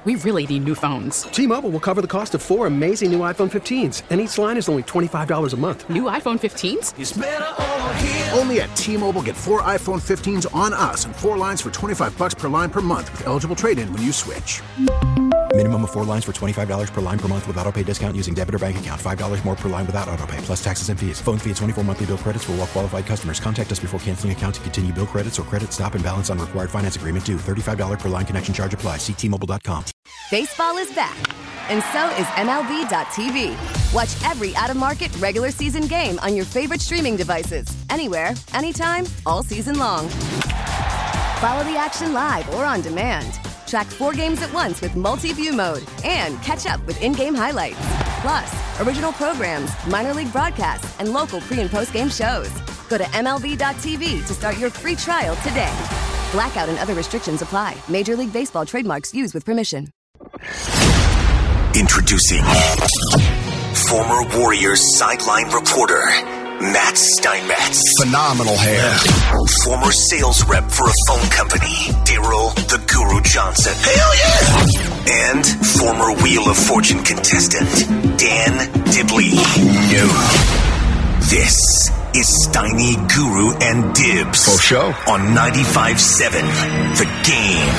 We really need new phones. T-Mobile will cover the cost of 4 amazing new iPhone 15s, and each line is only $25 a month. New iPhone 15s? It's better over here. Only at T-Mobile, get 4 iPhone 15s on us and 4 lines for $25 per line per month with eligible trade-in when you switch. Minimum of 4 lines for $25 per line per month with autopay discount using debit or bank account. $5 more per line without autopay, plus taxes and fees. Phone fee at 24 monthly bill credits for well-qualified customers. Contact us before canceling account to continue bill credits or credit stop and balance on required finance agreement due. $35 per line connection charge applies. See T-Mobile.com. Baseball is back, and so is MLB.tv. Watch every out-of-market regular season game on your favorite streaming devices. Anywhere, anytime, all season long. Follow the action live or on demand. Track 4 games at once with multi-view mode and catch up with in-game highlights. Plus, original programs, minor league broadcasts, and local pre- and post-game shows. Go to MLB.tv to start your free trial today. Blackout and other restrictions apply. Major League Baseball trademarks used with permission. Introducing former Warriors sideline reporter Matt Steinmetz. Phenomenal hair. Former sales rep for a phone company, Daryl the Guru Johnson. Hell yeah! And former Wheel of Fortune contestant, Dan Dibley. No. This is Steiny, Guru, and Dibs. For show. On 95.7, The Game.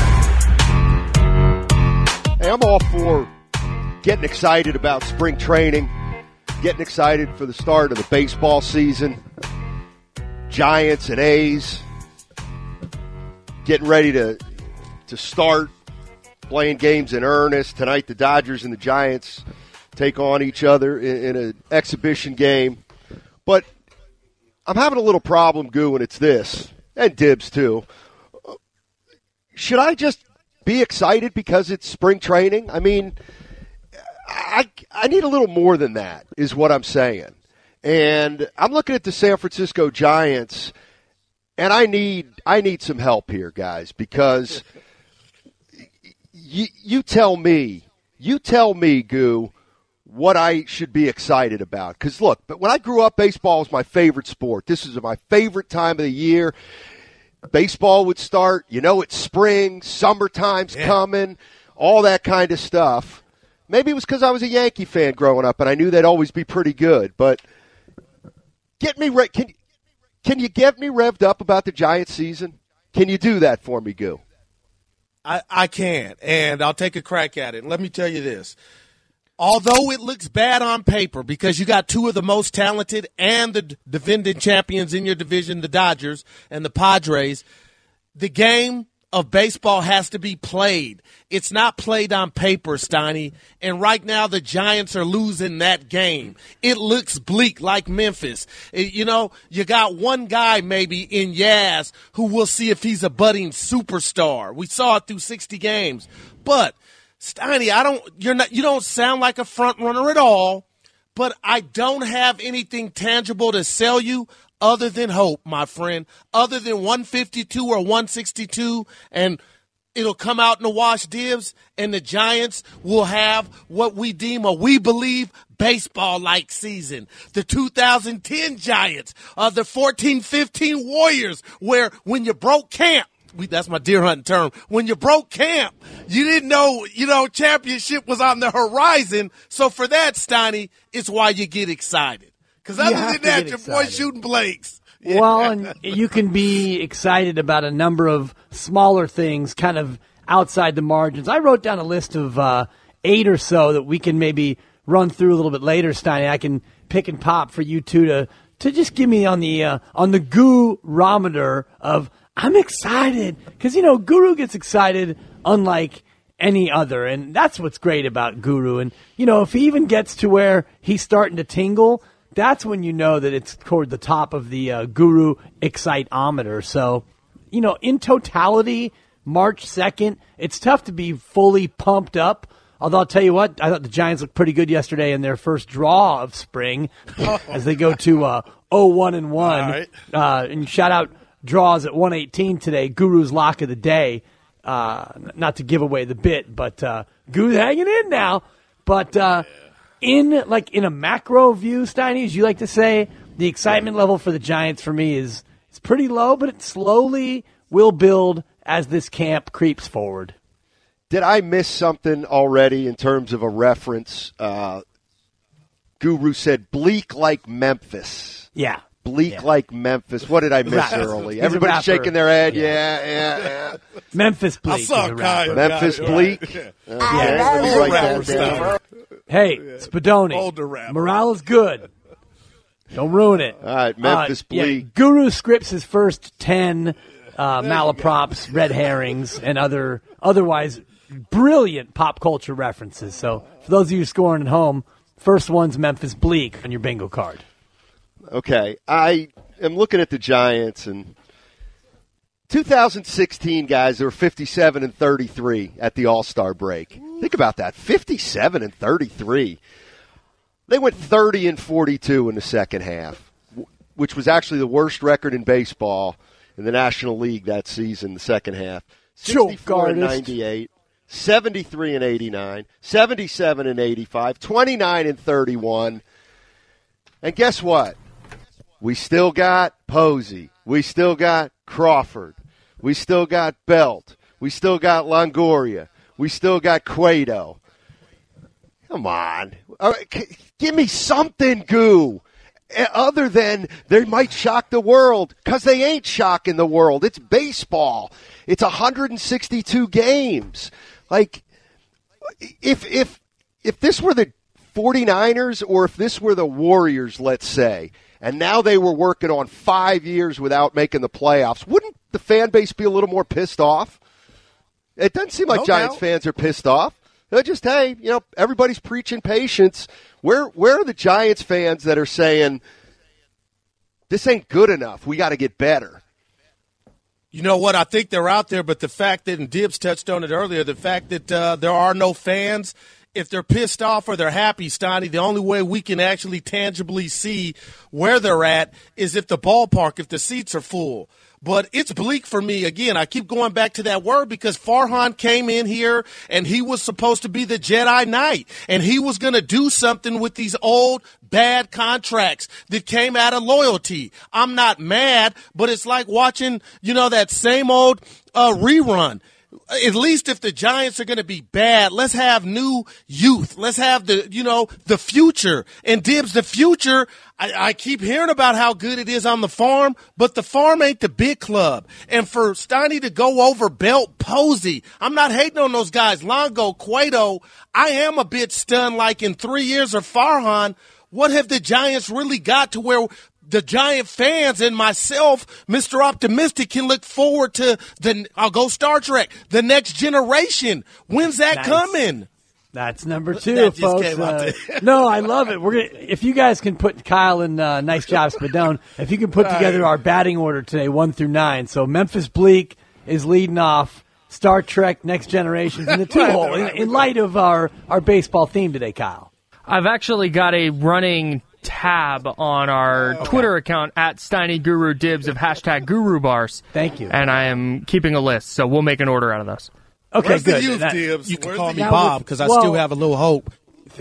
Hey, I'm all for getting excited about spring training, getting excited for the start of the baseball season, Giants and A's, getting ready to start playing games in earnest. Tonight the Dodgers and the Giants take on each other in an exhibition game. But I'm having a little problem, Goo, and it's this, and Dibs too. Should I just be excited because it's spring training? I mean, I need a little more than that, is what I'm saying. And I'm looking at the San Francisco Giants, and I need some help here, guys, because you tell me, Goo, what I should be excited about. Because, look, but when I grew up, baseball was my favorite sport. This is my favorite time of the year. Baseball would start, it's spring, summertime's coming, all that kind of stuff. Maybe it was because I was a Yankee fan growing up, and I knew they'd always be pretty good. But can you get me revved up about the Giants season? Can you do that for me, Goo? I can, and I'll take a crack at it. Let me tell you this. Although it looks bad on paper because you got two of the most talented and the defending champions in your division, the Dodgers and the Padres, the game of baseball has to be played. It's not played on paper, Steiny. And right now the Giants are losing that game. It looks bleak like Memphis. You got one guy maybe in Yaz who we'll see if he's a budding superstar. We saw it through 60 games. But Steiny, you don't sound like a front runner at all, but I don't have anything tangible to sell you other than hope, my friend, other than 152 or 162, and it'll come out in the wash, Dibs, and the Giants will have what we believe baseball-like season. The 2010 Giants, the 14-15 Warriors, where when you broke camp, that's my deer hunting term. When you broke camp, you didn't know, championship was on the horizon. So for that, Steiny, it's why you get excited. Because other than that, your boy's shooting blanks. Yeah. Well, and you can be excited about a number of smaller things kind of outside the margins. I wrote down a list of 8 or so that we can maybe run through a little bit later, Steiny. I can pick and pop for you two to just give me on the Guru-rometer of I'm excited. Because, Guru gets excited unlike any other, and that's what's great about Guru. And, if he even gets to where he's starting to tingle, that's when you know that it's toward the top of the Guru excite-ometer. So, in totality, March 2nd, it's tough to be fully pumped up. Although I'll tell you what, I thought the Giants looked pretty good yesterday in their first draw of spring as they go to 0-1-1. Right. And shout out draws at 118 today, Guru's lock of the day. Not to give away the bit, but Guru's hanging in now. But in a macro view, Steiny, as you like to say, the excitement level for the Giants for me is pretty low, but it slowly will build as this camp creeps forward. Did I miss something already in terms of a reference? Guru said bleak like Memphis. Yeah. Bleak like Memphis. What did I miss early? Everybody's shaking their head. Yeah. Memphis Bleak. I saw Kyle. Memphis Bleak. Okay, let me write that down. Hey, Spadoni. Older rapper. Morale is good. Don't ruin it. All right, Memphis Bleak. Guru scripts his first 10 malaprops, red herrings, and otherwise brilliant pop culture references. So for those of you scoring at home, first one's Memphis Bleak on your bingo card. Okay, I am looking at the Giants, and 2016 guys, they were 57-33 at the All-Star break. Think about that, 57-33. They went 30-42 in the second half, which was actually the worst record in baseball in the National League that season, the second half. 64-98, 73-89, 77-85, 29-31. And guess what? We still got Posey. We still got Crawford. We still got Belt. We still got Longoria. We still got Cueto. Come on. Give me something, Goo. Other than they might shock the world, because they ain't shocking the world. It's baseball. It's 162 games. Like, if this were the 49ers or if this were the Warriors, let's say, and now they were working on 5 years without making the playoffs, wouldn't the fan base be a little more pissed off? It doesn't seem like Giants fans are pissed off. They're just, hey, everybody's preaching patience. Where are the Giants fans that are saying, this ain't good enough, we got to get better? You know what? I think they're out there, but the fact that, and Dibbs touched on it earlier, the fact that there are no fans, if they're pissed off or they're happy, Steiny, the only way we can actually tangibly see where they're at is if the ballpark, if the seats are full. But it's bleak for me. Again, I keep going back to that word because Farhan came in here and he was supposed to be the Jedi Knight. And he was going to do something with these old bad contracts that came out of loyalty. I'm not mad, but it's like watching, that same old rerun. At least if the Giants are going to be bad, let's have new youth. Let's have the future. And Dibbs, the future, I keep hearing about how good it is on the farm, but the farm ain't the big club. And for Steiny to go over Belt, Posey, I'm not hating on those guys. Longo, Cueto, I am a bit stunned like in 3 years of Farhan, what have the Giants really got to where the Giant fans and myself, Mr. Optimistic, can look forward to I'll go Star Trek, the next generation. When's that coming? That's number 2, folks. No, I love it. If you guys can put Kyle and nice job, Spadone. If you can put together our batting order today, 1 through 9. So Memphis Bleak is leading off. Star Trek, Next Generation, in the 2-hole. In light of our baseball theme today, Kyle. I've actually got a running tab on our Twitter account at Steiny Guru Dibbs of hashtag Guru Bars. Thank you. And I am keeping a list, so we'll make an order out of those. Okay, Where's good. The youth, Dibbs? You can call me Bob because I still have a little hope.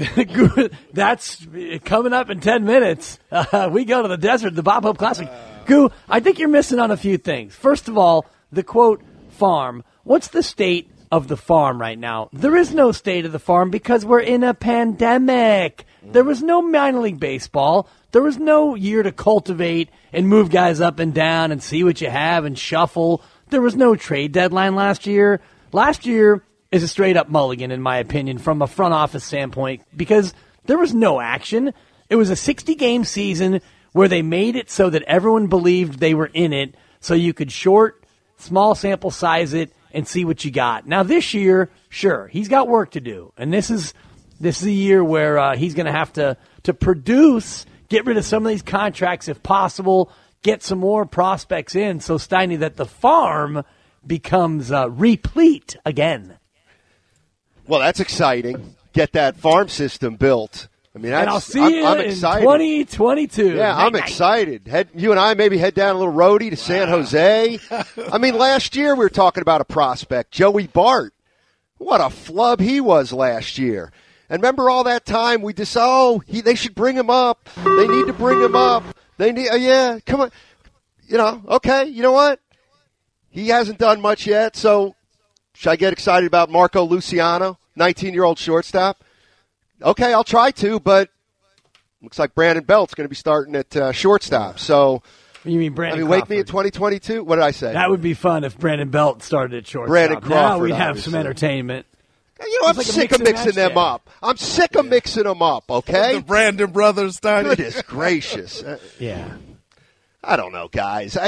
That's coming up in 10 minutes. We go to the desert, the Bob Hope Classic. Goo, I think you're missing on a few things. First of all, the quote, farm. What's the state of the farm right now? There is no state of the farm because we're in a pandemic. There was no minor league baseball. There was no year to cultivate and move guys up and down and see what you have and shuffle. There was no trade deadline last year. Last year is a straight-up mulligan, in my opinion, from a front office standpoint, because there was no action. It was a 60-game season where they made it so that everyone believed they were in it, so you could short, small sample size it, and see what you got. Now, this year, sure, he's got work to do, and this is a year where he's going to have to produce, get rid of some of these contracts if possible, get some more prospects in, so Steiny, that the farm becomes replete again. Well, that's exciting. Get that farm system built. I mean, and I'll see you I'm in excited. 2022. Yeah, I'm excited. You and I maybe head down a little roadie to San Jose. I mean, last year we were talking about a prospect, Joey Bart. What a flub he was last year. And remember all that time we decided, they should bring him up. They need to bring him up. They need, come on. Okay, you know what? He hasn't done much yet, so Should I get excited about Marco Luciano, 19-year-old shortstop? Okay, I'll try to, but looks like Brandon Belt's going to be starting at shortstop. So, you mean Brandon? wake me in 2022. What did I say? That would be fun if Brandon Belt started at shortstop. Brandon Crawford, now we'd have obviously. some entertainment. I'm sick of mixing them up. I'm sick of mixing them up, okay? The Brandon brothers, Steiny. Goodness gracious. Yeah. I don't know, guys.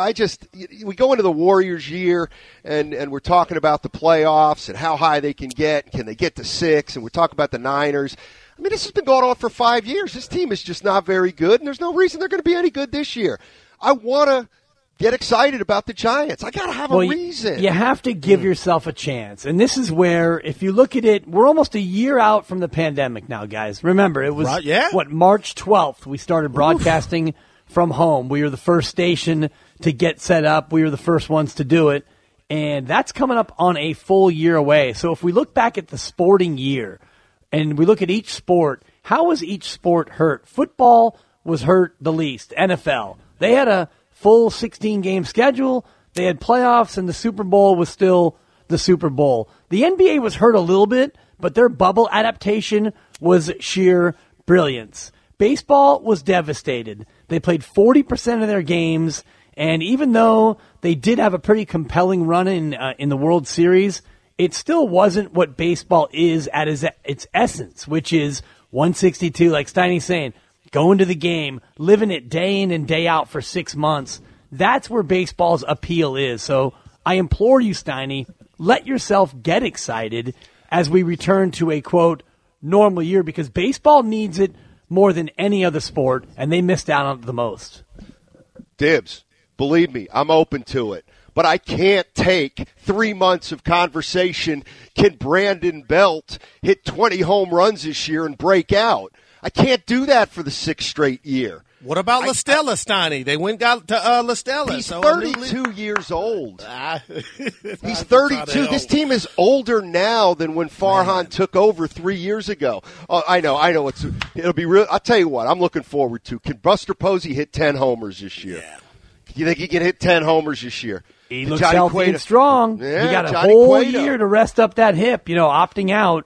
We go into the Warriors year, and we're talking about the playoffs and how high they can get. Can they get to 6? And we're talking about the Niners. I mean, this has been going on for 5 years. This team is just not very good, and there's no reason they're going to be any good this year. I want to get excited about the Giants. I got to have a reason. You have to give yourself a chance. And this is where, if you look at it, we're almost a year out from the pandemic now, guys. Remember, it was, March 12th we started broadcasting from home. We were the first station to get set up. We were the first ones to do it. And that's coming up on a full year away. So if we look back at the sporting year and we look at each sport, how was each sport hurt? Football was hurt the least. NFL. They had a full 16-game schedule. They had playoffs, and the Super Bowl was still the Super Bowl. The NBA was hurt a little bit, but their bubble adaptation was sheer brilliance. Baseball was devastated. They played 40% of their games, and even though they did have a pretty compelling run in the World Series, it still wasn't what baseball is at its essence, which is 162, like Steiny's saying, going to the game, living it day in and day out for 6 months. That's where baseball's appeal is. So I implore you, Steiny, let yourself get excited as we return to a, quote, normal year, because baseball needs it more than any other sport, and they missed out on it the most. Dibs, believe me, I'm open to it. But I can't take 3 months of conversation. Can Brandon Belt hit 20 home runs this year and break out? I can't do that for the 6th straight year. What about La Stella, Steiny? They went got to La Stella. He's 32 years old. He's 32. This team is older now than when Farhan took over 3 years ago. Oh, I know. It'll be real. I'll tell you what. I'm looking forward to. Can Buster Posey hit 10 homers this year? Yeah. You think he can hit 10 homers this year? He looks healthy and strong. Yeah, he got a Johnny whole Cueto. year to rest up that hip. Opting out.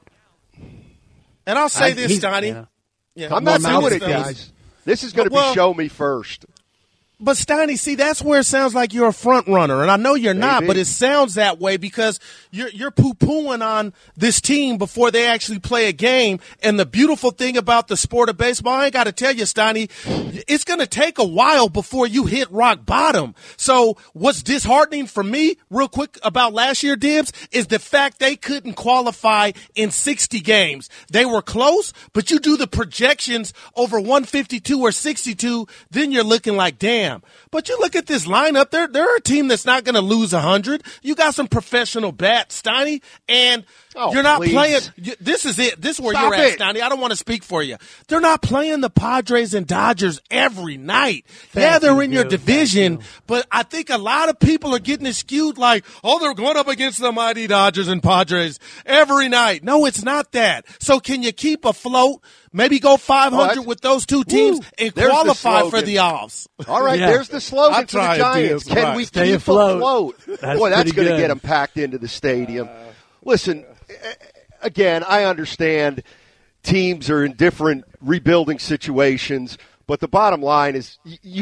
And I'll say this, Steiny. I'm not doing it, guys. This is going to be show me first. But, Steiny, see, that's where it sounds like you're a front runner. And I know you're not, but it sounds that way because you're poo-pooing on this team before they actually play a game. And the beautiful thing about the sport of baseball, I ain't got to tell you, Steiny, it's going to take a while before you hit rock bottom. So what's disheartening for me, real quick, about last year, Dibs, is the fact they couldn't qualify in 60 games. They were close, but you do the projections over 152 or 62, then you're looking like, damn. But you look at this lineup, they're a team that's not going to lose 100. You got some professional bats, Steiny, and you're not playing. This is it. This is where you're at, Steiny. I don't want to speak for you. They're not playing the Padres and Dodgers every night. They're in your division, but I think a lot of people are getting it skewed like, they're going up against the mighty Dodgers and Padres every night. No, it's not that. So can you keep afloat? Maybe go 500 with those two teams and qualify for the offs. All right, there's the slogan for the Giants. Can we keep afloat? Boy, that's going to get them packed into the stadium. Listen, again, I understand teams are in different rebuilding situations, but the bottom line is you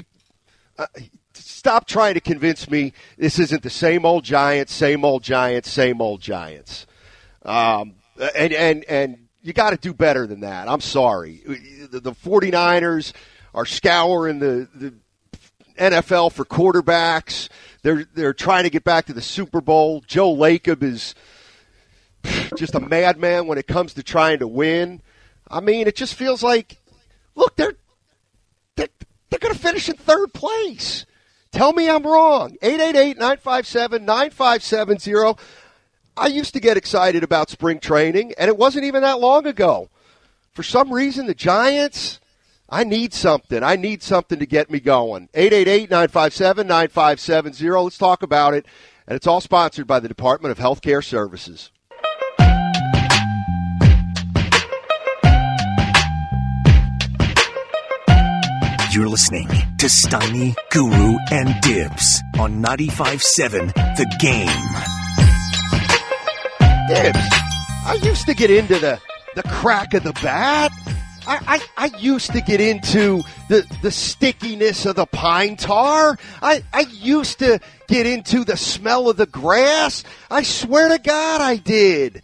stop trying to convince me this isn't the same old Giants, same old Giants, same old Giants. And you got to do better than that. I'm sorry. The 49ers are scouring the NFL for quarterbacks. They're trying to get back to the Super Bowl. Joe Lacob is just a madman when it comes to trying to win. I mean, it just feels like, look, they're going to finish in 3rd place. Tell me I'm wrong. 888-957-9570. I used to get excited about spring training, and it wasn't even that long ago. For some reason, the Giants, I need something. I need something to get me going. 888-957-9570. Let's talk about it. And it's all sponsored by the Department of Healthcare Services. You're listening to Steiny, Guru, and Dibs on 95.7 The Game. Dibs, I used to get into the crack of the bat. I used to get into the stickiness of the pine tar. I used to get into the smell of the grass. I swear to God I did.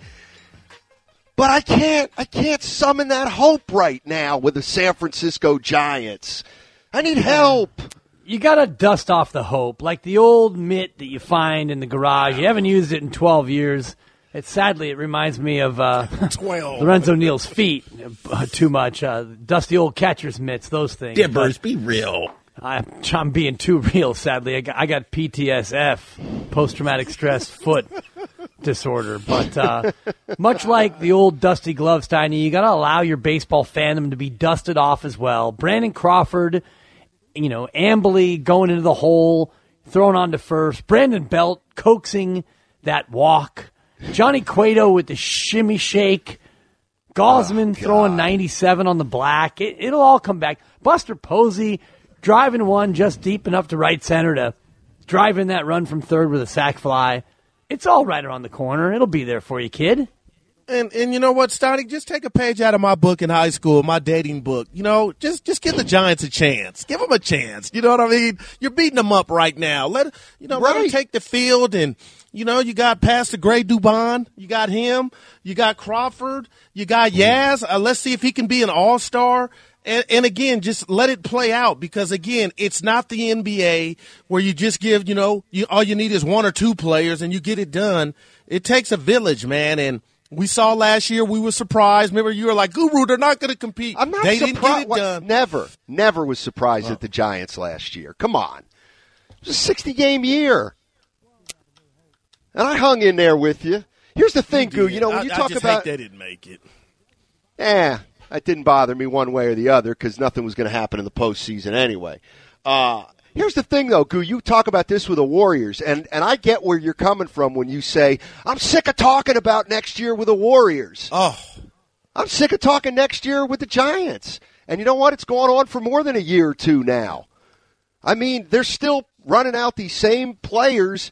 But I can't summon that hope right now with the San Francisco Giants. I need help. You got to dust off the hope, like the old mitt that you find in the garage. You haven't used it in 12 years. Sadly, it reminds me of 12. Lorenzo Neal's feet too much. Dusty old catcher's mitts, those things. Dibbers, be real. I'm being too real, sadly. I got PTSF, post-traumatic stress foot disorder. But much like the old dusty glove, Steiny, you got to allow your baseball fandom to be dusted off as well. Brandon Crawford, Ambley going into the hole, thrown on to first. Brandon Belt coaxing that walk. Johnny Cueto with the shimmy shake. Gosman throwing 97 on the black. It'll all come back. Buster Posey driving one just deep enough to right center to drive in that run from third with a sac fly. It's all right around the corner. It'll be there for you, kid. And you know what, Stoney? Just take a page out of my book in high school, my dating book. Just give the Giants a chance. Give them a chance. You know what I mean? You're beating them up right now. Let them take the field, and you got past the Gray Dubon. You got him. You got Crawford. You got Yaz. Let's see if he can be an all-star. And again, just let it play out, because again, it's not the NBA where you just give, all you need is one or two players and you get it done. It takes a village, man. And we saw last year, we were surprised. Remember, you were like, Guru, they're not going to compete. I'm not surprised. Didn't get it done. Never was surprised at the Giants last year. Come on. It was a 60-game year. And I hung in there with you. Here's the thing, Goo. When you talk about, hate they didn't make it. That didn't bother me one way or the other, because nothing was going to happen in the postseason anyway. Here's the thing, though, Goo. You talk about this with the Warriors, and I get where you're coming from when you say, I'm sick of talking about next year with the Warriors. Oh. I'm sick of talking next year with the Giants. And you know what? It's going on for more than a year or two now. I mean, they're still running out these same players.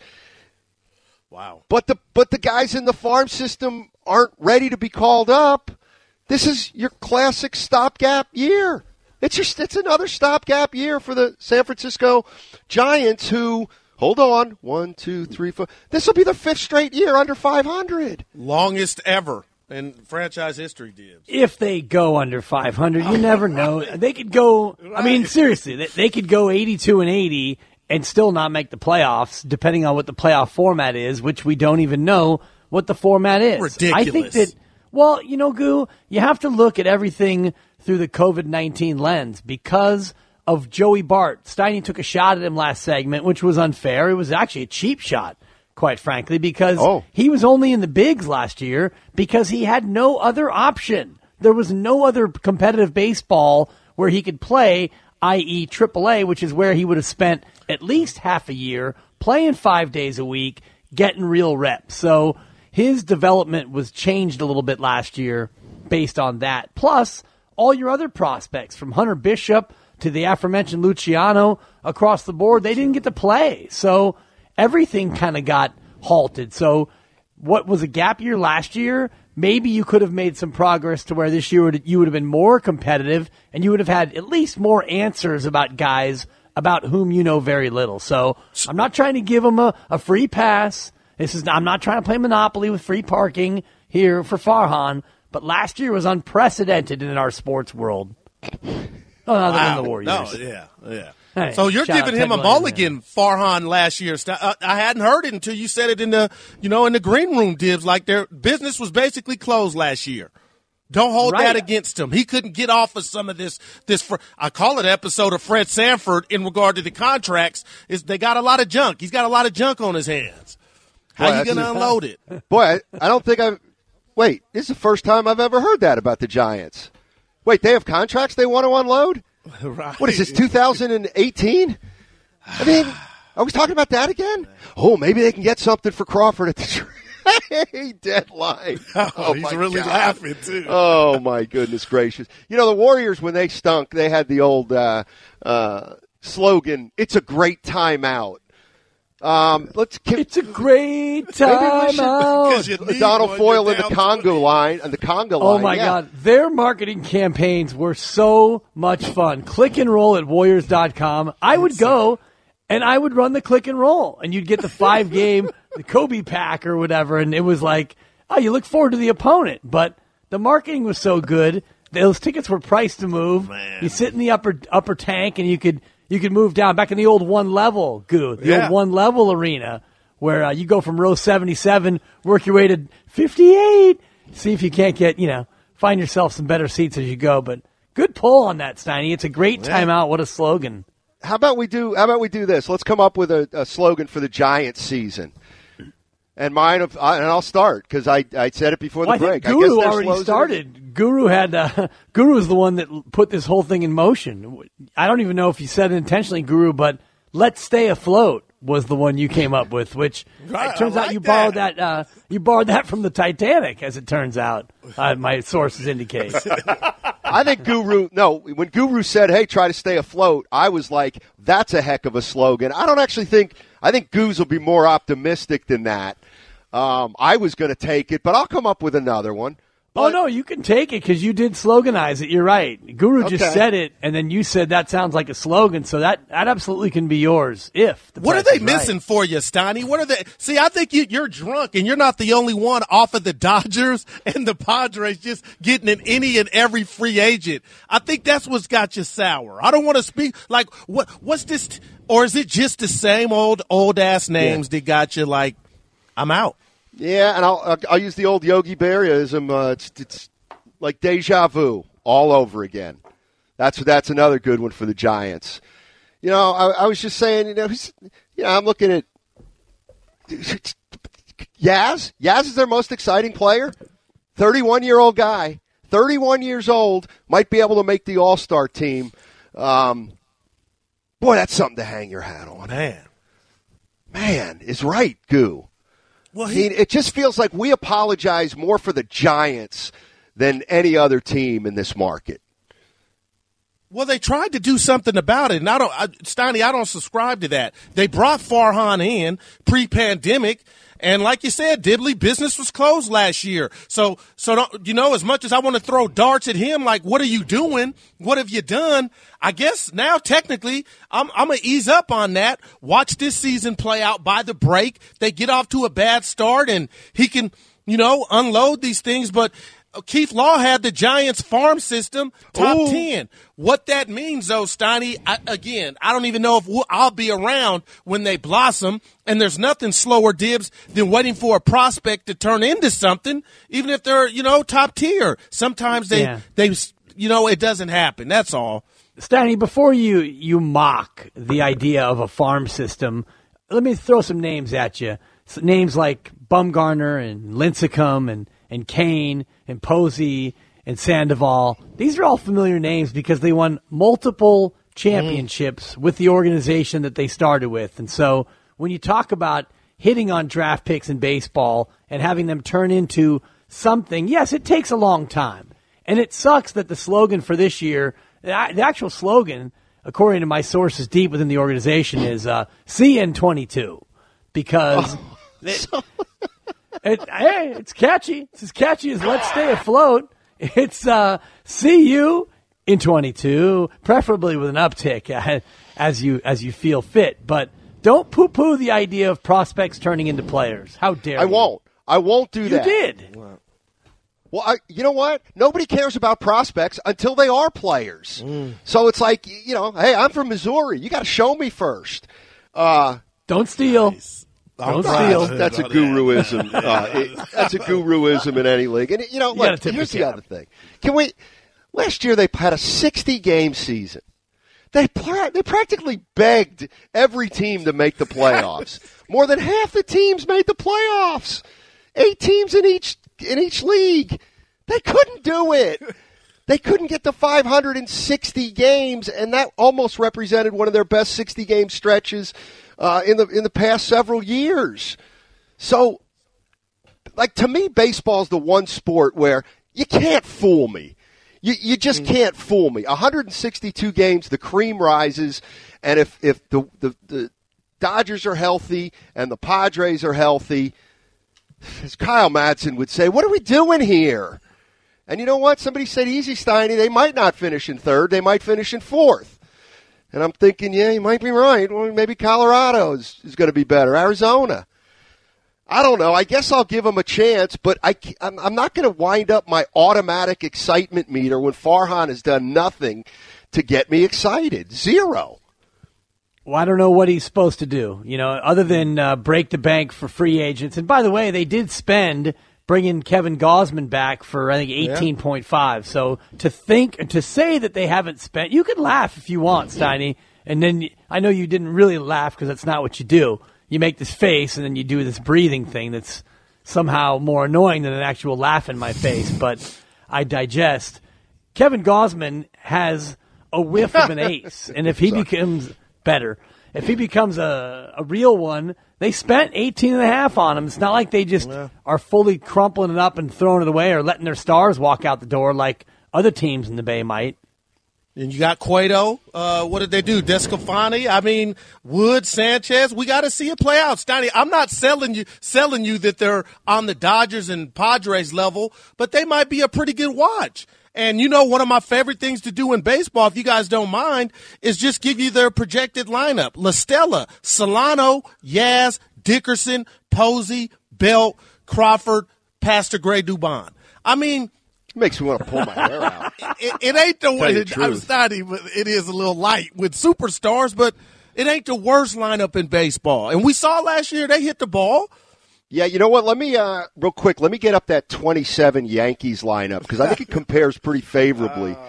Wow. But the guys in the farm system aren't ready to be called up. This is your classic stopgap year. It's another stopgap year for the San Francisco Giants, who, hold on, 1, 2, 3, 4. This will be their fifth straight year under 500. Longest ever in franchise history, Dibs. If they go under 500, you never know. They could go, I mean, seriously, they could go 82-80 and still not make the playoffs, depending on what the playoff format is, which we don't even know what the format is. Ridiculous. I think that, well, Goo, you have to look at everything through the COVID-19 lens because of Joey Bart. Steiny took a shot at him last segment, which was unfair. It was actually a cheap shot, quite frankly, because he was only in the bigs last year because he had no other option. There was no other competitive baseball where he could play, i.e. AAA, which is where he would have spent at least half a year playing 5 days a week, getting real reps. So his development was changed a little bit last year based on that. Plus, all your other prospects, from Hunter Bishop to the aforementioned Luciano, across the board, they didn't get to play. So everything kind of got halted. So what was a gap year last year, maybe you could have made some progress to where this year you would have been more competitive and you would have had at least more answers about guys about whom you know very little. So I'm not trying to give them a free pass. I'm not trying to play Monopoly with free parking here for Farhan. But last year was unprecedented in our sports world. Other than the Warriors. No, yeah. Hey, so you're giving him a mulligan, Farhan, last year. I hadn't heard it until you said it in the, in the green room, Dibs. Like their business was basically closed last year. Don't hold that against him. He couldn't get off of some of this. I call it an episode of Fred Sanford in regard to the contracts. They got a lot of junk. He's got a lot of junk on his hands. How you going to unload it? Boy, I don't think Wait, this is the first time I've ever heard that about the Giants. Wait, they have contracts they want to unload? Right. What is this, 2018? I mean, are we talking about that again? Oh, maybe they can get something for Crawford at the trade deadline. Oh, he's really laughing, too. Oh, my goodness gracious. The Warriors, when they stunk, they had the old slogan, it's a great timeout. It's a great time out. Donald Foyle in the Congo line and the Congo line. Oh my God, their marketing campaigns were so much fun. Click and roll at Warriors.com. I would go and I would run the click and roll, and you'd get the 5-game the Kobe pack or whatever, and it was like, oh, you look forward to the opponent. But the marketing was so good. Those tickets were priced to move. Man. You sit in the upper tank, and you could move down back in the old one level, old one level arena where you go from row 77, work your way to 58, see if you can't get, find yourself some better seats as you go. But good pull on that, Steiny. It's a great timeout. What a slogan. How about we do this? Let's come up with a slogan for the Giants season. And mine, and I'll start because I said it before the break. Guru already started. Guru was the one that put this whole thing in motion. I don't even know if you said it intentionally, Guru, but "Let's Stay Afloat" was the one you came up with. Which it turns out you borrowed that. You borrowed that from the Titanic, as it turns out. My sources indicate. I think Guru. No, when Guru said, "Hey, try to stay afloat," I was like, "That's a heck of a slogan." I don't actually think. I think Goose will be more optimistic than that. I was going to take it, but I'll come up with another one. Oh, no, you can take it because you did sloganize it. You're right. Guru just said it, and then you said that sounds like a slogan, so that absolutely can be yours if the What are they missing for you, Steiny? What are they? See, I think you're drunk, and you're not the only one off of the Dodgers and the Padres just getting in any and every free agent. I think that's what's got you sour. I don't want to speak like what's this, or is it just the same old-ass names that got you like, I'm out? Yeah, and I'll use the old Yogi Berra-ism. It's like deja vu all over again. That's another good one for the Giants. I was just saying, I'm looking at Yaz. Yaz is their most exciting player. 31-year-old guy, 31 years old, might be able to make the All-Star team. Boy, that's something to hang your hat on. Man is right, Goo. Well, it just feels like we apologize more for the Giants than any other team in this market. Well, they tried to do something about it, and Steiny, I don't subscribe to that. They brought Farhan in pre-pandemic, and like you said, Dibley, business was closed last year. So as much as I want to throw darts at him, like, what are you doing? What have you done? I guess now technically I'm going to ease up on that, watch this season play out by the break. They get off to a bad start, and he can, unload these things, but Keith Law had the Giants farm system top 10. What that means, though, Steiny, I don't even know if I'll be around when they blossom, and there's nothing slower, Dibs, than waiting for a prospect to turn into something, even if they're, top tier. Sometimes they it doesn't happen. That's all. Steiny, before you mock the idea of a farm system, let me throw some names at you. Names like Bumgarner and Lincecum and Kane and Posey and Sandoval. These are all familiar names because they won multiple championships with the organization that they started with. And so when you talk about hitting on draft picks in baseball and having them turn into something, yes, it takes a long time. And it sucks that the slogan for this year, the actual slogan, according to my sources deep within the organization, is CN22 because it's catchy. It's as catchy as "Let's Stay Afloat." It's see you in 22, preferably with an uptick as you feel fit. But don't poo-poo the idea of prospects turning into players. How dare you? I won't do that. You did. Well, you know what? Nobody cares about prospects until they are players. So it's like, hey, I'm from Missouri. You got to show me first. Don't steal. Nice. Don't steal. That's a guruism. That's a guruism in any league. And, look, here's the other thing. Last year they had a 60-game season. They practically begged every team to make the playoffs. More than half the teams made the playoffs. 8 teams in each league. They couldn't do it. They couldn't get to 560 games, and that almost represented one of their best 60-game stretches in the past several years. So, to me, baseball is the one sport where you can't fool me. You just can't fool me. 162 games, the cream rises, and if the Dodgers are healthy and the Padres are healthy, as Kyle Madsen would say, what are we doing here? And you know what? Somebody said, easy, Steiny, they might not finish in third. They might finish in fourth. And I'm thinking, yeah, you might be right. Well, maybe Colorado is going to be better. Arizona. I don't know. I guess I'll give them a chance, but I'm not going to wind up my automatic excitement meter when Farhan has done nothing to get me excited. Zero. Well, I don't know what he's supposed to do, other than break the bank for free agents. And by the way, they did spend bringing Kevin Gausman back for, I think, 18.5. So to say that they haven't spent, you can laugh if you want, Steiny. And then I know you didn't really laugh because that's not what you do. You make this face and then you do this breathing thing that's somehow more annoying than an actual laugh in my face. But I digest. Kevin Gausman has a whiff of an ace. And if he becomes better, if he becomes a real one, they spent 18.5 on him. It's not like they just are fully crumpling it up and throwing it away or letting their stars walk out the door like other teams in the Bay might. And you got Cueto. What did they do? Descafani. I mean, Wood, Sanchez. We got to see it play out. Steiny, I'm not selling you that they're on the Dodgers and Padres level, but they might be a pretty good watch. And one of my favorite things to do in baseball, if you guys don't mind, is just give you their projected lineup. La Stella, Solano, Yaz, Dickerson, Posey, Belt, Crawford, Pastor Gray, Dubon. I mean, makes me want to pull my hair out. It ain't the way. I'm sorry, but it is a little light with superstars, but it ain't the worst lineup in baseball. And we saw last year they hit the ball. Yeah, you know what? Let me, real quick, let me get up that 27 Yankees lineup because I think it compares pretty favorably.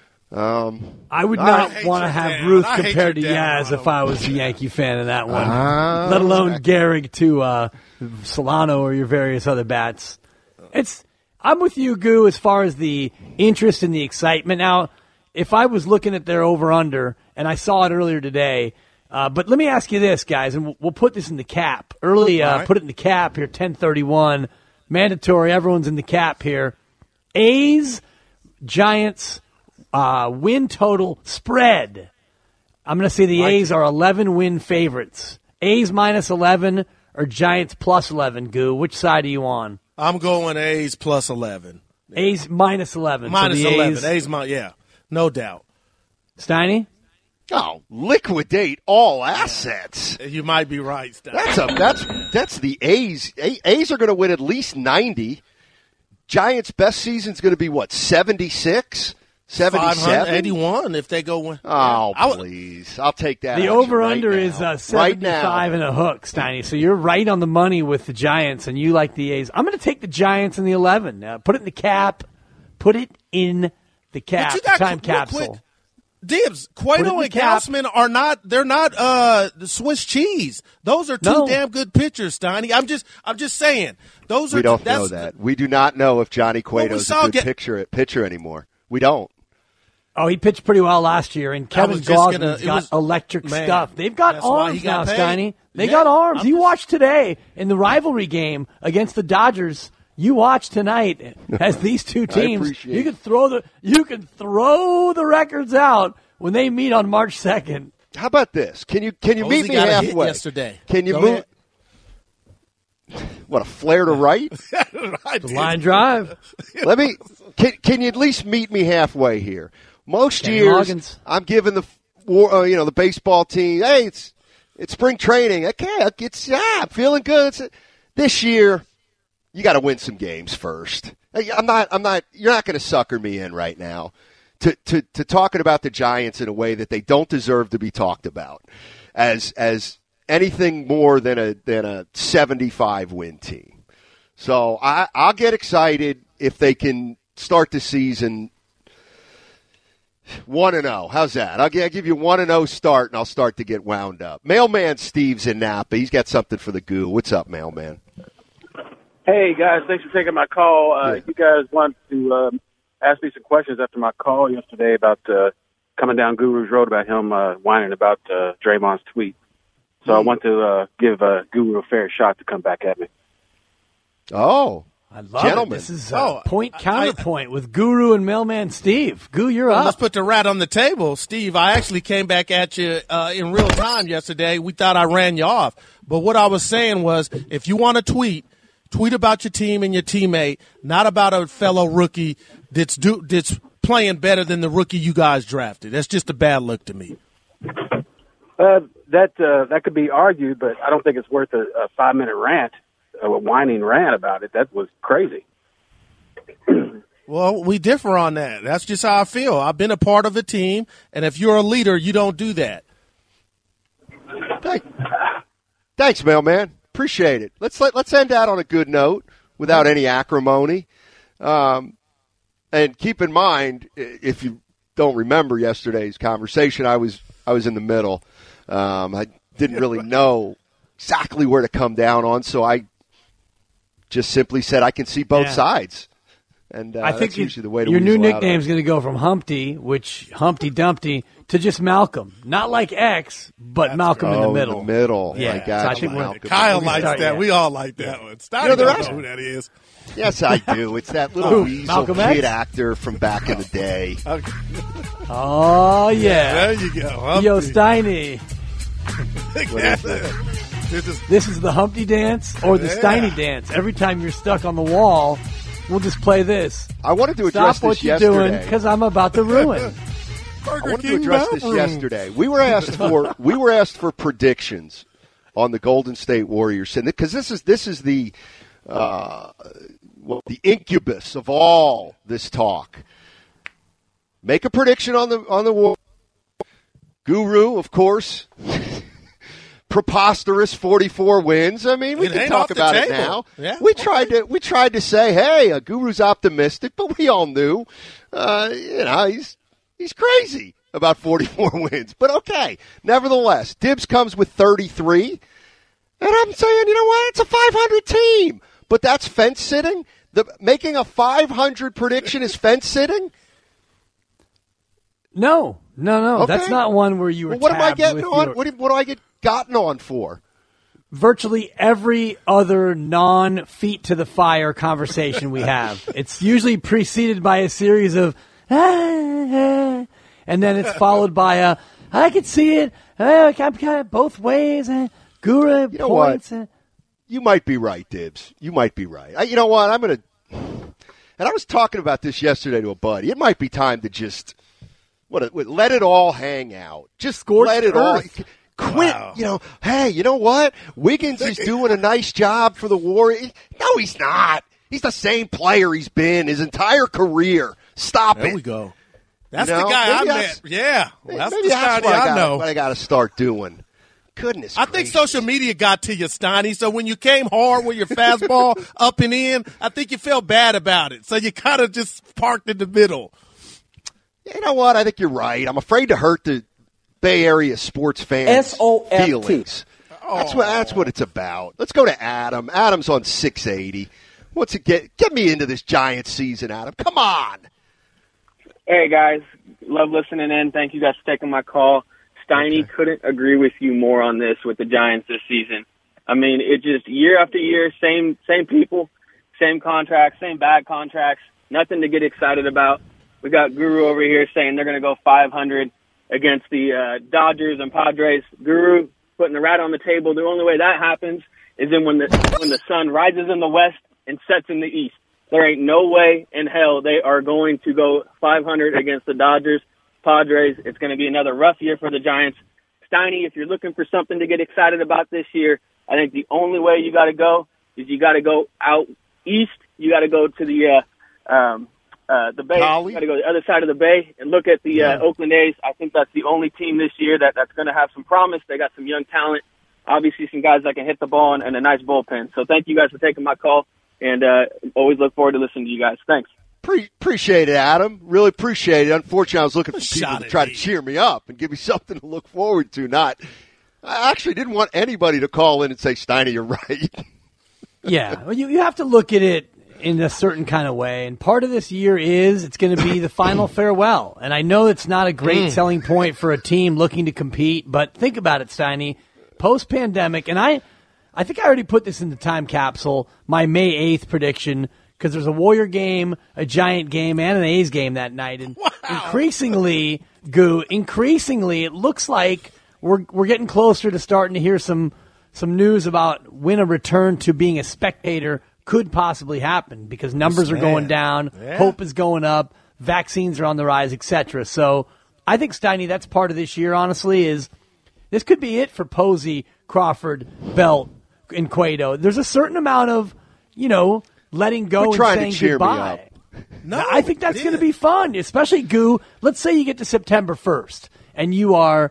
I would not want to have Ruth compared to Yaz if I was a Yankee fan in that one, let alone Gehrig to Solano or your various other bats. I'm with you, Goo, as far as the interest and the excitement. Now, if I was looking at their over-under, and I saw it earlier today, but let me ask you this, guys, and we'll put this in the cap. Put it in the cap here, 10:31. Mandatory, everyone's in the cap here. A's, Giants, win total spread. I'm going to say the A's are 11-win favorites. A's minus 11 or Giants plus 11, Goo. Which side are you on? I'm going A's plus 11. A's minus 11. Minus so 11. A's, no doubt. Steiny? Oh, liquidate all assets. You might be right, Steiny. That's the A's. A's are going to win at least 90. Giants' best season's going to be, 76? 77? 81 if they go win. Oh, please. I'll take that. The over-under is 75 and a hook, Steiny. So you're right on the money with the Giants, and you like the A's. I'm going to take the Giants in the 11. Put it in the cap. Put it in the cap. Time capsule. Quick, Dibs, Cueto and Gausman are not the Swiss cheese. Those are two damn good pitchers, Steiny. I'm just saying. We don't know that. We do not know if Johnny Cueto's a good pitcher anymore. We don't. Oh, he pitched pretty well last year, and Kevin Gausman's got electric stuff. They've got arms now, Steiny. They got arms. You watched today in the rivalry game against the Dodgers. You watch tonight as these two teams. You can throw the records out when they meet on March 2nd. How about this? Can you meet me halfway? Yesterday. Can you move? What, a flare to right? The line drive. Can you at least meet me halfway here? Most years, I'm giving the baseball team, hey, it's spring training. Okay, I'm feeling good. This year, you got to win some games first. You're not going to sucker me in right now to talking about the Giants in a way that they don't deserve to be talked about as anything more than a 75-win team. So I'll get excited if they can start the season 1-0. How's that? I'll give you 1-0 start, and I'll start to get wound up. Mailman Steve's in Napa. He's got something for the Goo. What's up, Mailman? Hey, guys. Thanks for taking my call. You guys want to ask me some questions after my call yesterday about coming down Guru's Road about him whining about Draymond's tweet. So I want to give Guru a fair shot to come back at me. Oh. I love Gentlemen. it. This is point counterpoint with Guru and Mailman Steve. Goo, you're up. Let's put the rat on the table. Steve, I actually came back at you in real time yesterday. We thought I ran you off. But what I was saying was, if you want to tweet about your team and your teammate, not about a fellow rookie that's playing better than the rookie you guys drafted. That's just a bad look to me. That could be argued, but I don't think it's worth a 5-minute rant, a whining rant about it. That was crazy. Well, we differ on that. That's just how I feel. I've been a part of a team, and if you're a leader, you don't do that. Thanks, Mailman. Appreciate it. Let's end out on a good note without any acrimony. And keep in mind, if you don't remember yesterday's conversation, I was in the middle. I didn't really know exactly where to come down on, so I just simply said I can see both sides. And I think that's usually the way to your new weasel out nickname is going to go from Humpty, which Humpty Dumpty, to just Malcolm. Not like X, but Malcolm in the middle. In the middle. Yeah. My God, So I think Kyle likes that. Yeah. We all like that one. Steiny don't know who that is. Yes, I do. It's that little weasel Malcolm kid X? actor from back in the day. Oh, yeah. There you go. Humpty. Yo, Steiny. What is it? This is the Humpty dance or the Steiny dance. Every time you're stuck on the wall, we'll just play this. I wanted to address Stop what this you're yesterday. doing because I'm about to ruin. I wanted to address this yesterday. We were asked for predictions on the Golden State Warriors, because this is the incubus of all this talk. Make a prediction on the Warriors. Guru, of course. Preposterous 44 wins. I mean, we can talk about it now. Yeah. We tried to say, hey, Guru's optimistic, but we all knew, he's crazy about 44 wins. But okay, nevertheless, Dibs comes with 33, and I'm saying, you know what? It's a 500 team, but that's fence sitting. Making a 500 prediction is fence sitting. No. Okay. That's not one where you were. What am I getting with on? What do I get gotten on for? Virtually every other non-feet to the fire conversation we have. It's usually preceded by a series of, and then it's followed by I can see it. I'm kind of both ways. Guru You know points. what? You might be right, Dibs. You might be right. You know what? I'm going to – and I was talking about this yesterday to a buddy. It might be time to just let it all hang out. Just let it all – quit. Wow. Hey, you know what? Wiggins is doing a nice job for the Warriors. No, he's not. He's the same player he's been his entire career. Stop it. There we go. That's the guy I met. Yeah. That's maybe the that's Steiny I know. what I got to start doing. Goodness I think social media got to you, Steiny. So when you came hard with your fastball up and in, I think you felt bad about it. So you kind of just parked in the middle. You know what? I think you're right. I'm afraid to hurt the Bay Area sports fans' feelings. That's what it's about. Let's go to Adam. Adam's on 680. What's it get me into this Giants season, Adam? Come on. Hey, guys. Love listening in. Thank you guys for taking my call. Steiny couldn't agree with you more on this with the Giants this season. I mean, it just year after year, same people, same contracts, same bad contracts, nothing to get excited about. We got Guru over here saying they're going to go 500 against the Dodgers and Padres. Guru putting the rat on the table. The only way that happens is when the sun rises in the west and sets in the east. There ain't no way in hell they are going to go 500 against the Dodgers, Padres. It's going to be another rough year for the Giants. Steiny, if you're looking for something to get excited about this year, I think the only way you got to go is you got to go out east. You got to go to the Bay. You got to go to the other side of the Bay and look at the Oakland A's. I think that's the only team this year that's going to have some promise. They got some young talent, obviously some guys that can hit the ball and a nice bullpen. So thank you guys for taking my call, and always look forward to listening to you guys. Thanks. Appreciate it, Adam. Really appreciate it. Unfortunately, I was looking for people to try to cheer me up and give me something to look forward to. I actually didn't want anybody to call in and say, Steiny, you're right. Yeah, well, you have to look at it in a certain kind of way. And part of this year it's going to be the final farewell. And I know it's not a great selling point for a team looking to compete, but think about it, Steiny. Post-pandemic, and I think I already put this in the time capsule, my May 8th prediction, because there's a Warrior game, a Giant game, and an A's game that night. And increasingly, it looks like we're getting closer to starting to hear some news about when a return to being a spectator could possibly happen, because numbers are going down, hope is going up, vaccines are on the rise, etc. So I think, Steiny, that's part of this year, honestly, is this could be it for Posey, Crawford, Belt, and Cueto. There's a certain amount of, letting go and saying goodbye. No, I think that's going to be fun, especially Goo. Let's say you get to September 1st and you are,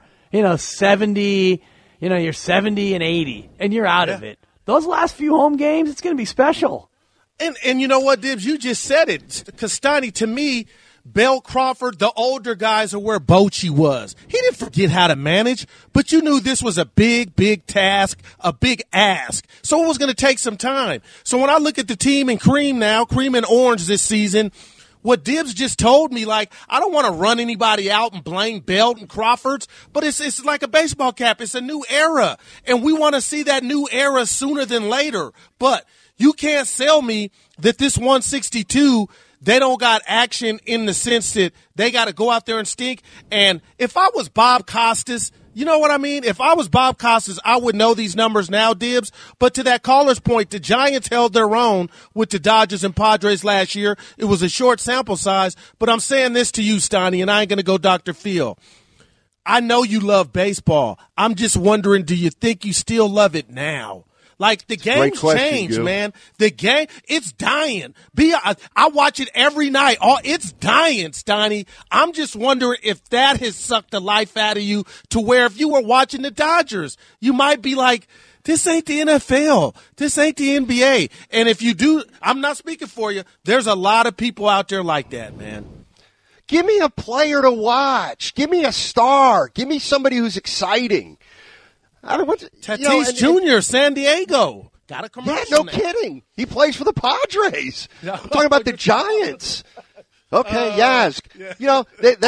70, you're 70 and 80 and you're out of it. Those last few home games, it's going to be special. And you know what, Dibs? You just said it. Because, Steiny, to me, Bell, Crawford, the older guys are where Bochy was. He didn't forget how to manage, but you knew this was a big, big task, a big ask. So it was going to take some time. So when I look at the team in cream and orange this season, what Dibs just told me, I don't want to run anybody out and blame Belt and Crawfords, but it's like a baseball cap. It's a new era, and we want to see that new era sooner than later. But you can't sell me that this 162, they don't got action in the sense that they got to go out there and stink. And if I was Bob Costas, you know what I mean? If I was Bob Costas, I would know these numbers now, Dibs. But to that caller's point, the Giants held their own with the Dodgers and Padres last year. It was a short sample size. But I'm saying this to you, Steiny, and I ain't going to go Dr. Phil. I know you love baseball. I'm just wondering, do you think you still love it now? The game's changed, man. The game, it's dying. I watch it every night. It's dying, Steiny. I'm just wondering if that has sucked the life out of you to where if you were watching the Dodgers, you might be like, this ain't the NFL. This ain't the NBA. And if you do, I'm not speaking for you. There's a lot of people out there like that, man. Give me a player to watch. Give me a star. Give me somebody who's exciting. Tatis Jr., San Diego. Got a commercial. Yeah, no kidding. He plays for the Padres. I'm talking about the Giants. Okay, Yaz. Yeah.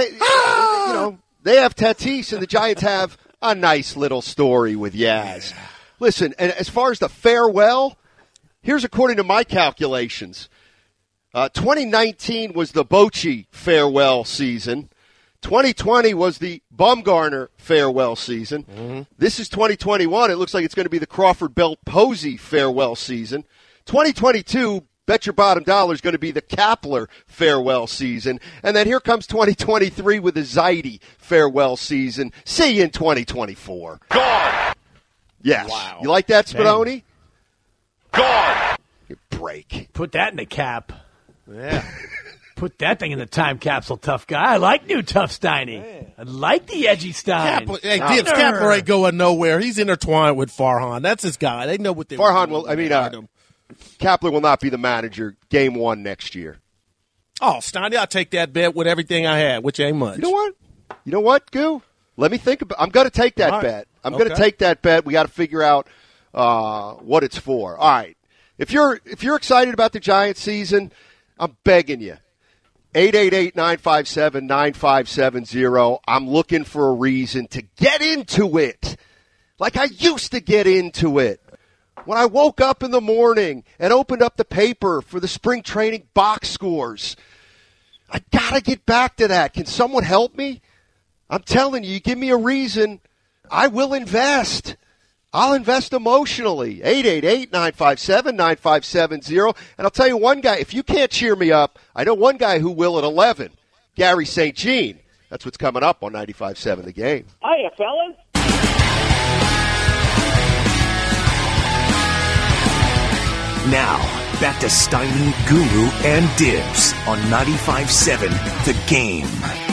They have Tatis, and the Giants have a nice little story with Yaz. Yeah. Listen, and as far as the farewell, here's according to my calculations. 2019 was the Bochy farewell season. 2020 was the Bumgarner farewell season. Mm-hmm. This is 2021. It looks like it's going to be the Crawford Belt Posey farewell season. 2022, bet your bottom dollar, is going to be the Kapler farewell season. And then here comes 2023 with the Zaidi farewell season. See you in 2024. Gone. Yes. Wow. You like that, Spadoni? Gone. You break. Put that in the cap. Yeah. Put that thing in the time capsule, tough guy. I like new tough Steiny. Man. I like the edgy Stein. Dibs, Kapler ain't going nowhere. He's intertwined with Farhan. That's his guy. They know what they're doing. Kapler will not be the manager game 1 next year. Oh, Steiny, I'll take that bet with everything I had, which ain't much. You know what, Goo? Let me think about. I'm going to take that bet. I'm going to take that bet. We got to figure out what it's for. All right. If you're excited about the Giants season, I'm begging you. 888-957-9570. I'm looking for a reason to get into it like I used to get into it. When I woke up in the morning and opened up the paper for the spring training box scores, I got to get back to that. Can someone help me? I'm telling you, give me a reason, I will invest. I'll invest emotionally. 888-957-9570. And I'll tell you one guy, if you can't cheer me up, I know one guy who will at 11, Gary St. Jean. That's what's coming up on 95.7 The Game. Hiya, fellas. Now, back to Steiny, Guru, and Dibs on 95.7 The Game.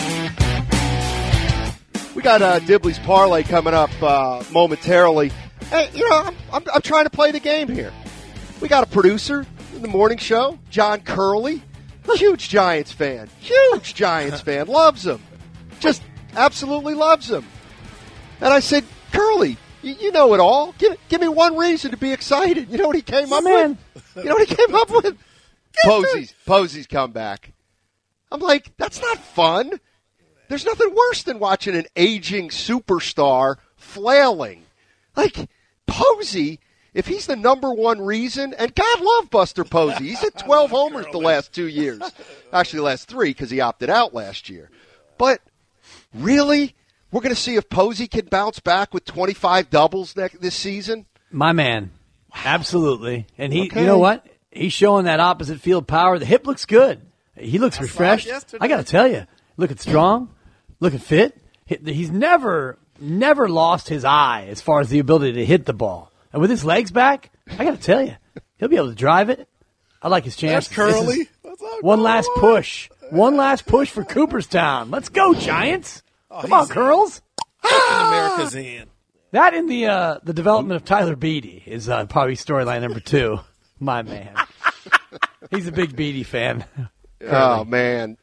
We got Dibley's Parlay coming up momentarily. Hey, I'm trying to play the game here. We got a producer in the morning show, John Curley, huge Giants fan. Loves them. Just absolutely loves them. And I said, Curley, you know it all. Give me one reason to be excited. You know what he came up with? You know what he came up with? Posey's comeback. I'm like, that's not fun. There's nothing worse than watching an aging superstar flailing. Like, Posey if he's the number one reason, and God love Buster Posey. He's hit 12 homers the last 2 years. Actually, the last 3 because he opted out last year. But really, we're going to see if Posey can bounce back with 25 doubles this season? My man. Absolutely. And you know what? He's showing that opposite field power. The hip looks good. He looks refreshed. I got to tell you, looking strong, looking fit. He's never lost his eye as far as the ability to hit the ball. And with his legs back, I got to tell you, he'll be able to drive it. I like his chances. That's Curly. One last push. One last push for Cooperstown. Let's go, Giants. Come on, Curls. America's in. That in the development of Tyler Beatty is probably storyline number 2. My man. He's a big Beatty fan. Oh, man.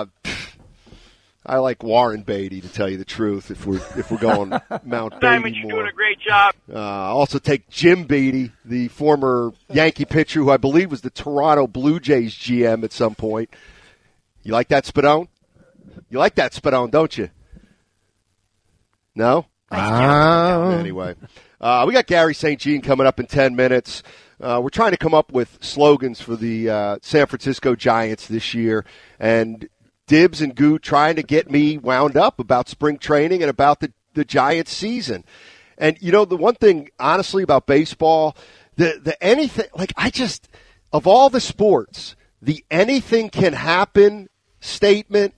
I like Warren Beatty, to tell you the truth, if we're going Mount Beatty Simon, you're doing a great job. Also take Jim Beatty, the former Yankee pitcher who I believe was the Toronto Blue Jays GM at some point. You like that, Spadone? You like that, Spadone, don't you? No? Anyway, we got Gary St. Jean coming up in 10 minutes. We're trying to come up with slogans for the San Francisco Giants this year, and Dibs and Goo trying to get me wound up about spring training and about the Giants season. And, you know, the one thing, honestly, about baseball, the anything, like of all the sports, the anything can happen statement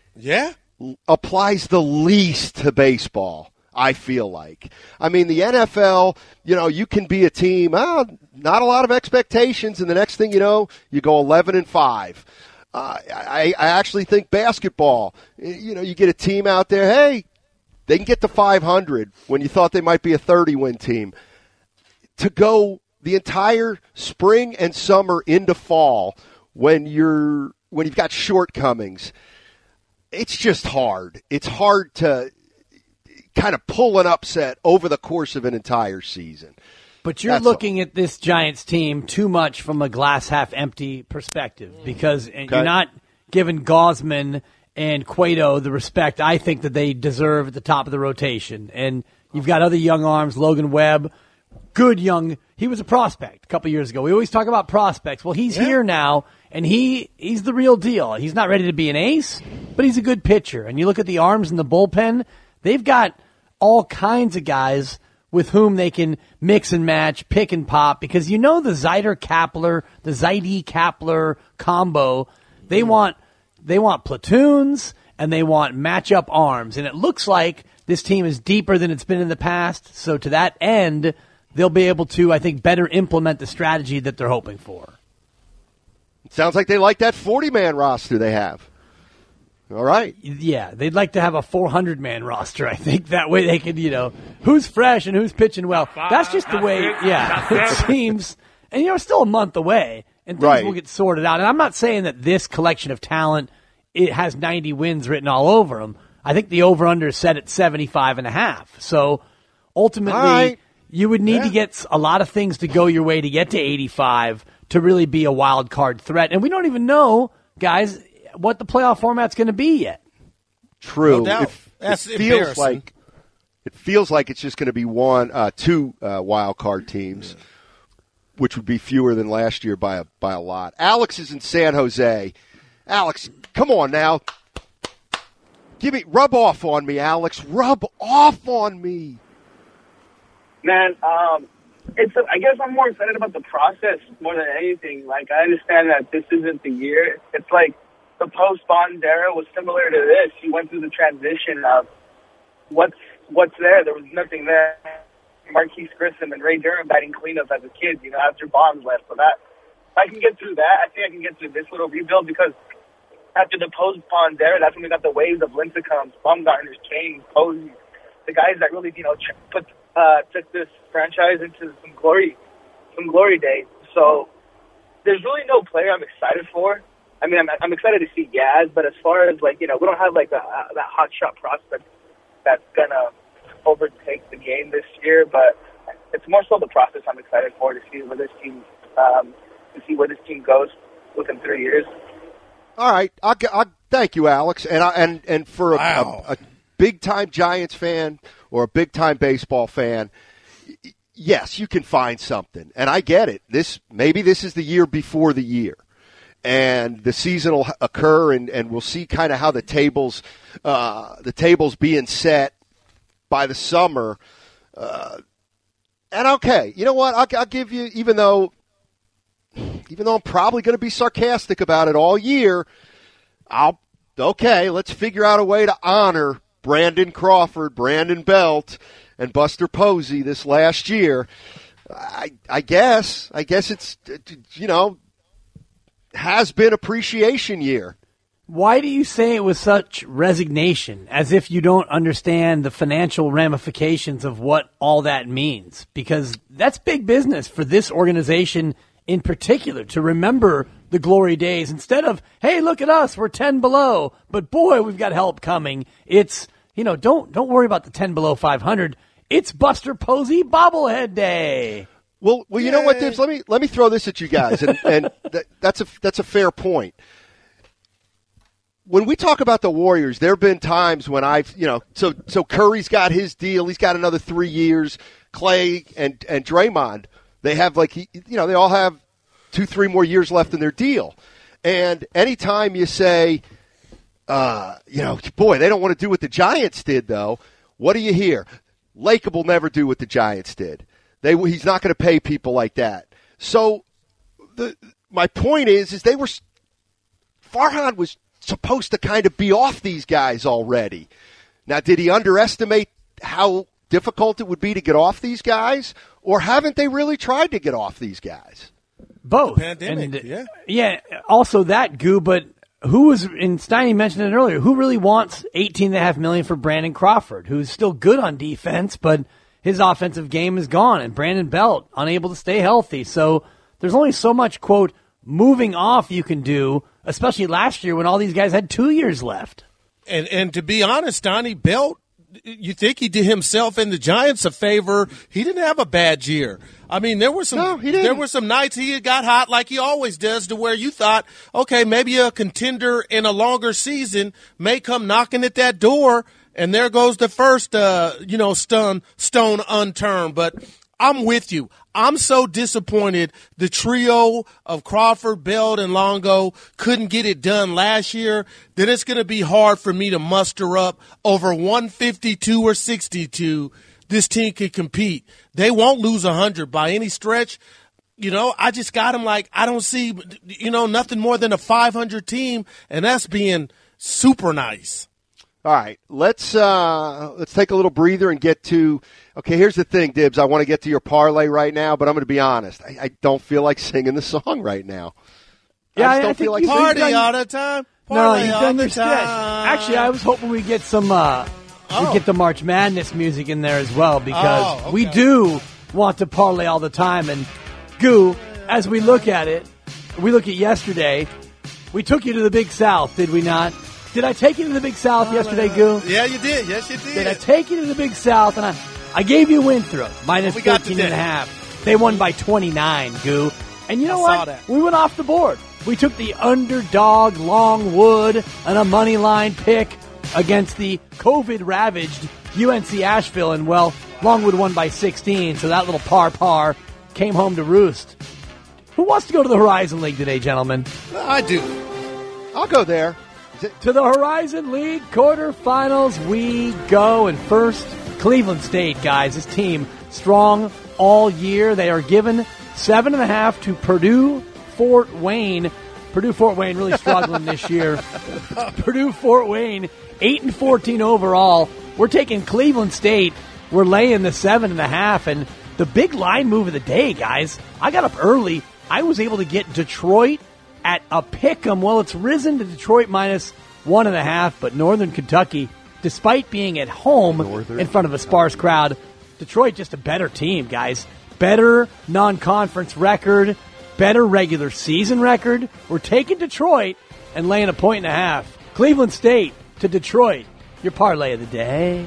applies the least to baseball. I feel like. I mean, the NFL, you know, you can be a team, not a lot of expectations, and the next thing you know, you go 11-5. I actually think basketball, you know, you get a team out there, hey, they can get to 500 when you thought they might be a 30-win team. To go the entire spring and summer into fall when you've got shortcomings, it's just hard. It's hard to kind of pull an upset over the course of an entire season. But you're looking at this Giants team too much from a glass half empty perspective because you're not giving Gausman and Cueto the respect I think that they deserve at the top of the rotation. And you've got other young arms, Logan Webb, good young. He was a prospect a couple years ago. We always talk about prospects. Well, he's here now, and he's the real deal. He's not ready to be an ace, but he's a good pitcher. And you look at the arms in the bullpen, they've got all kinds of guys with whom they can mix and match, pick and pop, because you know the Zaidi-Kapler combo, they want platoons and they want matchup arms. And it looks like this team is deeper than it's been in the past. So to that end, they'll be able to, I think, better implement the strategy that they're hoping for. It sounds like they like that 40-man roster they have. All right. Yeah, they'd like to have a 400-man roster, I think. That way they can, you know, who's fresh and who's pitching well. That's just the way, it seems. And, you know, it's still a month away, and things will get sorted out. And I'm not saying that this collection of talent, it has 90 wins written all over them. I think the over-under is set at 75.5. So, ultimately, you would need to get a lot of things to go your way to get to 85 to really be a wild card threat. And we don't even know, guys, what the playoff format's going to be yet. True. No doubt. It feels like it's just going to be two wild card teams, which would be fewer than last year by a lot. Alex is in San Jose. Alex, come on now. Rub off on me, Alex. Rub off on me. Man, I guess I'm more excited about the process more than anything. Like, I understand that this isn't the year. It's like the post-Bond era was similar to this. You went through the transition of what's there. There was nothing there. Marquise Grissom and Ray Durham batting cleanup as a kid, you know, after Bonds left. So that, if I can get through that, I think I can get through this little rebuild because after the post-Bond era, that's when we got the waves of Lincecums, Bumgarners, Canes, Posey, the guys that really, you know, took this franchise into some glory days. So there's really no player I'm excited for. I mean, I'm excited to see Yaz, but as far as, like, you know, we don't have, like, that hot shot prospect that's going to overtake the game this year, but it's more so the process I'm excited for to see where this team goes within 3 years. All right. I'll thank you, Alex. And for a big-time Giants fan or a big-time baseball fan, yes, you can find something, and I get it. Maybe this is the year before the year, and the season will occur, and we'll see kind of how the tables being set by the summer. And okay, you know what? I'll give you, even though I'm probably going to be sarcastic about it all year, let's figure out a way to honor Brandon Crawford, Brandon Belt, and Buster Posey this last year. I guess it's, has been appreciation year. Why do you say it with such resignation, as if you don't understand the financial ramifications of what all that means? Because that's big business for this organization in particular, to remember the glory days instead of, hey, look at us, we're 10 below, but boy, we've got help coming. It's, don't worry about the 10 below 500. It's Buster Posey bobblehead day. Well, you know what, Dibs? Let me throw this at you guys, and that's a fair point. When we talk about the Warriors, there have been times when so Curry's got his deal. He's got another 3 years. Clay and Draymond, they have they all have 2-3 more years left in their deal. And anytime you say, boy, they don't want to do what the Giants did, though, what do you hear? Lacob will never do what the Giants did. He's not going to pay people like that. So my point is Farhan was supposed to kind of be off these guys already. Now, did he underestimate how difficult it would be to get off these guys, or haven't they really tried to get off these guys? Both. Pandemic, Yeah, also that, Goo, but who was, and Steiny mentioned it earlier, who really wants $18.5 million for Brandon Crawford, who's still good on defense, but his offensive game is gone, and Brandon Belt unable to stay healthy. So there's only so much, quote, moving off you can do, especially last year when all these guys had 2 years left. And to be honest, Donnie, Belt, you think he did himself and the Giants a favor. He didn't have a bad year. I mean, there were some nights he got hot like he always does, to where you thought, okay, maybe a contender in a longer season may come knocking at that door, and there goes the first stone unturned. But I'm with you. I'm so disappointed the trio of Crawford, Belt, and Longo couldn't get it done last year, that it's going to be hard for me to muster up over 152 or 62 this team could compete. They won't lose 100 by any stretch. I just got them I don't see, nothing more than a 500 team, and that's being super nice. All right, let's take a little breather and get to. Okay, here's the thing, Dibs. I want to get to your parlay right now, but I'm going to be honest. I don't feel like singing the song right now. Yeah, I don't feel like party all the time. No, you've done your sketch. Actually, I was hoping we'd get some. We get the March Madness music in there as well, because we do want to parlay all the time. And Goo, as we look at it, we look at yesterday. We took you to the Big South, did we not? Did I take you to the Big South yesterday, Goo? Yeah, you did. Yes, you did. Did I take you to the Big South? And I gave you Winthrop, minus 13.5. They won by 29, Goo. And you know what? We went off the board. We took the underdog Longwood and a money line pick against the COVID-ravaged UNC Asheville. And, well, Longwood won by 16, so that little par came home to roost. Who wants to go to the Horizon League today, gentlemen? I do. I'll go there. To the Horizon League quarterfinals we go. And first, Cleveland State, guys. This team strong all year. They are given 7.5 to Purdue-Fort Wayne. Purdue-Fort Wayne really struggling this year. Purdue-Fort Wayne, 8-14 overall. We're taking Cleveland State. We're laying the 7.5. And the big line move of the day, guys. I got up early. I was able to get Detroit at a pick'em. Well, it's risen to Detroit minus 1.5, but Northern Kentucky, despite being at home in front of a sparse crowd, Detroit just a better team, guys. Better non-conference record, better regular season record. We're taking Detroit and laying 1.5. Cleveland State to Detroit. Your parlay of the day.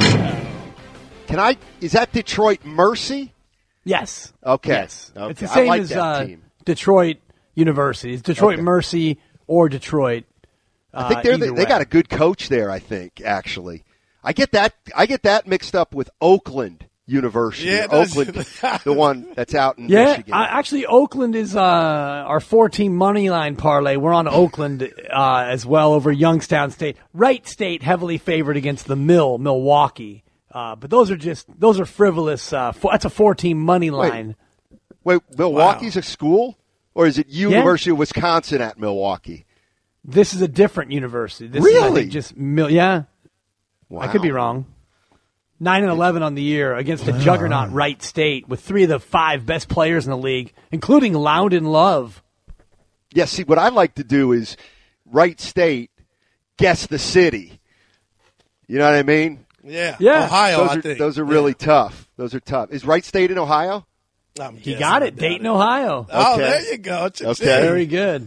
Is that Detroit Mercy? Yes. Okay. Yes. Okay. It's the same like as that team. Detroit University. It's Detroit Mercy or Detroit. I think they got a good coach there. I think actually, I get that mixed up with Oakland University. Yeah, Oakland, the one that's out in Yeah, Michigan. actually, Oakland is our 4-team money line parlay. We're on Oakland as well over Youngstown State. Wright State heavily favored against the Milwaukee. But those are frivolous. That's a 4-team money line. Wait, Milwaukee's a school? Or is it University of Wisconsin at Milwaukee? This is a different university. This really? Is, I think, just yeah. Wow. I could be wrong. 9-11 on the year against a juggernaut Wright State with 3 of the 5 best players in the league, including Loudon Love. Yeah, see, what I like to do is Wright State, guess the city. You know what I mean? Yeah. Ohio, I think. Those are really tough. Those are tough. Is Wright State in Ohio? He got it. Dayton, Ohio. Oh, Okay. there you go. Okay. Very good.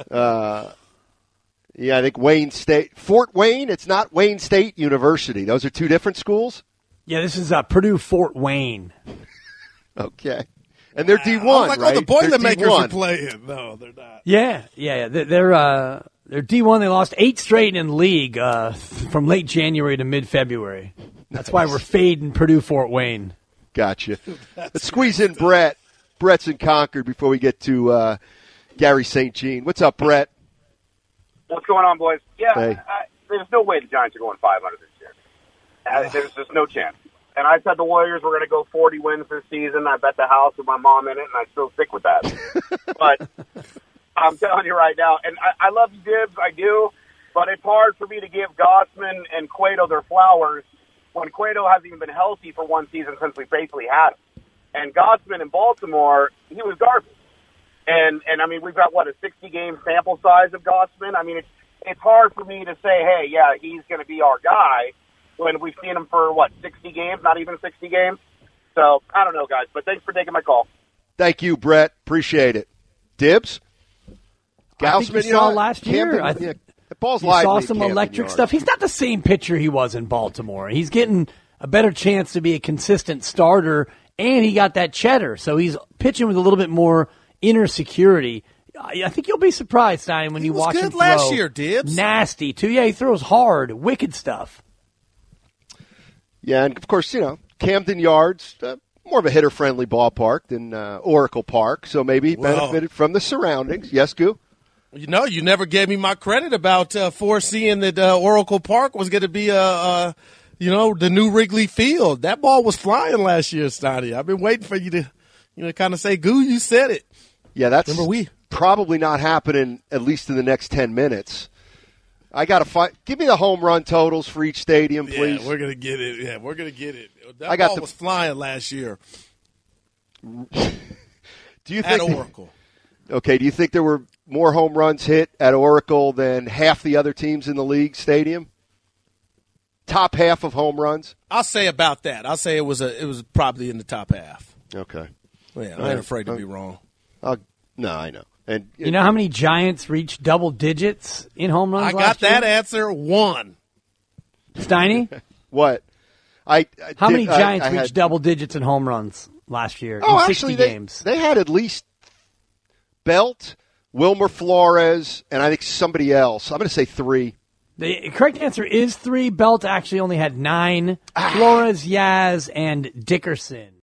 Yeah, I think Wayne State. Fort Wayne, it's not Wayne State University. Those are 2 different schools? Yeah, this is Purdue Fort Wayne. Okay. And they're D1, like, right? the Boilermakers D1. are playing. No, they're not. Yeah. They're D1. They lost 8 straight in league from late January to mid-February. That's why we're fading Purdue Fort Wayne. Gotcha. Let's squeeze in Brett. Brett's in Concord before we get to Gary St. Jean. What's up, Brett? What's going on, boys? Yeah, Hey. There's no way the Giants are going 500 this year. There's just no chance. And I said the Warriors were going to go 40 wins this season. I bet the house with my mom in it, and I still stick with that. But I'm telling you right now, and I love you, Dibs, I do, but it's hard for me to give Gossman and Cueto their flowers when Cueto hasn't even been healthy for one season since we basically had him. And Gossman in Baltimore, he was garbage. And I mean, we've got, a 60-game sample size of Gossman? I mean, it's hard for me to say, hey, yeah, he's going to be our guy when we've seen him for, 60 games, not even 60 games. So, I don't know, guys, but thanks for taking my call. Thank you, Brett. Appreciate it. Dibs? I think you saw last year. Ball's you live saw in some Camden electric Yards. stuff. He's not the same pitcher he was in Baltimore. He's getting a better chance to be a consistent starter, and he got that cheddar. So he's pitching with a little bit more inner security. I think you'll be surprised, Stein, when you watch him good throw. last year, Dibs. Nasty, too. Yeah, he throws hard, wicked stuff. Yeah, and of course, Camden Yards, more of a hitter-friendly ballpark than Oracle Park, so maybe he benefited from the surroundings. Yes, Goo? You never gave me my credit about foreseeing that Oracle Park was going to be the new Wrigley Field. That ball was flying last year, Steiny. I've been waiting for you to, kind of say, Goo, you said it. Yeah, that's probably not happening at least in the next 10 minutes. I got to find. Give me the home run totals for each stadium, please. Yeah, we're going to get it. Yeah, we're going to get it. That I got ball was flying last year. Do you at think Oracle? Okay, do you think there were more home runs hit at Oracle than half the other teams in the league stadium? Top half of home runs? I'll say about that. I'll say it was probably in the top half. Okay. Yeah, I ain't afraid to be wrong. No, I know. And you know how many Giants reached double digits in home runs I last got that year? answer. 1. Steiny? What? How many Giants reached double digits in home runs last year in 60 actually, games? They had at least Belt, Wilmer Flores, and I think somebody else. I'm going to say 3. The correct answer is 3. Belt actually only had 9. Flores, Yaz, and Dickerson.